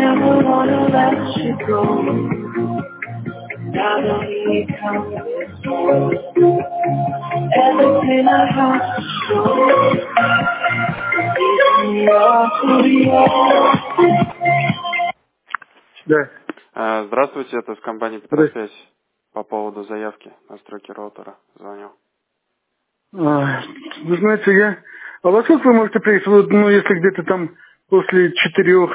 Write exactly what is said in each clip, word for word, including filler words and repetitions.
never wanna let you go. Now that we come this home, everything I have to show is your studio. Да. А, Здравствуйте, это с компании Здравствуйте. Петросвязь. По поводу заявки настройки роутера звоню. А, вы знаете, я... А во сколько вы можете приехать? Вот, ну, если где-то там после четырех.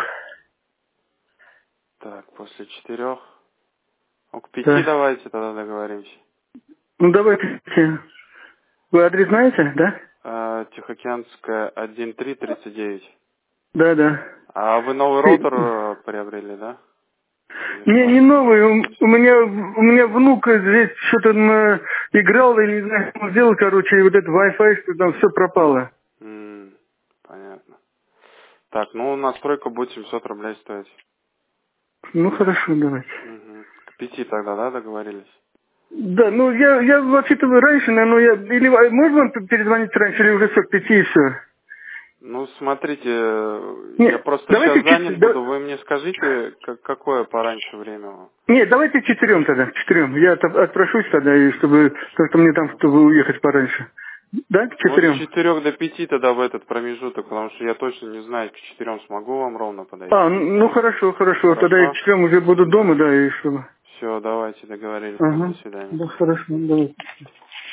Так, после четырех. Ну, к пяти Да. давайте тогда договоримся. Ну, давайте. Вы адрес знаете, да? А, Тихоокеанская один три тридцать девять. Да, да. А вы новый роутер э, приобрели, да? Или Не, не старый? новый. У у меня, у меня внук здесь что-то на- играл, или не знаю, что он сделал, короче, и вот этот Wi-Fi, что там все пропало. М, понятно. Так, ну настройка будет семьсот рублей стоить. Ну, хорошо, давайте. Мгм. К пяти тогда, да, договорились? Да, ну, я, я вообще-то раньше, наверное, я... Или а можно вам перезвонить раньше, или уже все, к пяти и все? Ну, смотрите, э, я Нет, просто давайте сейчас к четы- занят буду. да- Вы мне скажите, как, какое пораньше время? Нет, давайте к четырем тогда, к четырем. Я от- отпрошусь тогда, и чтобы, только мне там, чтобы уехать пораньше. Да, к Ну, с четырем? четырех до пяти тогда в этот промежуток, потому что я точно не знаю, к четырем смогу вам ровно А, подойти. ну хорошо, хорошо. Тогда я к Хорошо? четырем уже буду дома, да, и чтобы... Все, давайте договорились. До Ага, свидания. да, хорошо, давайте.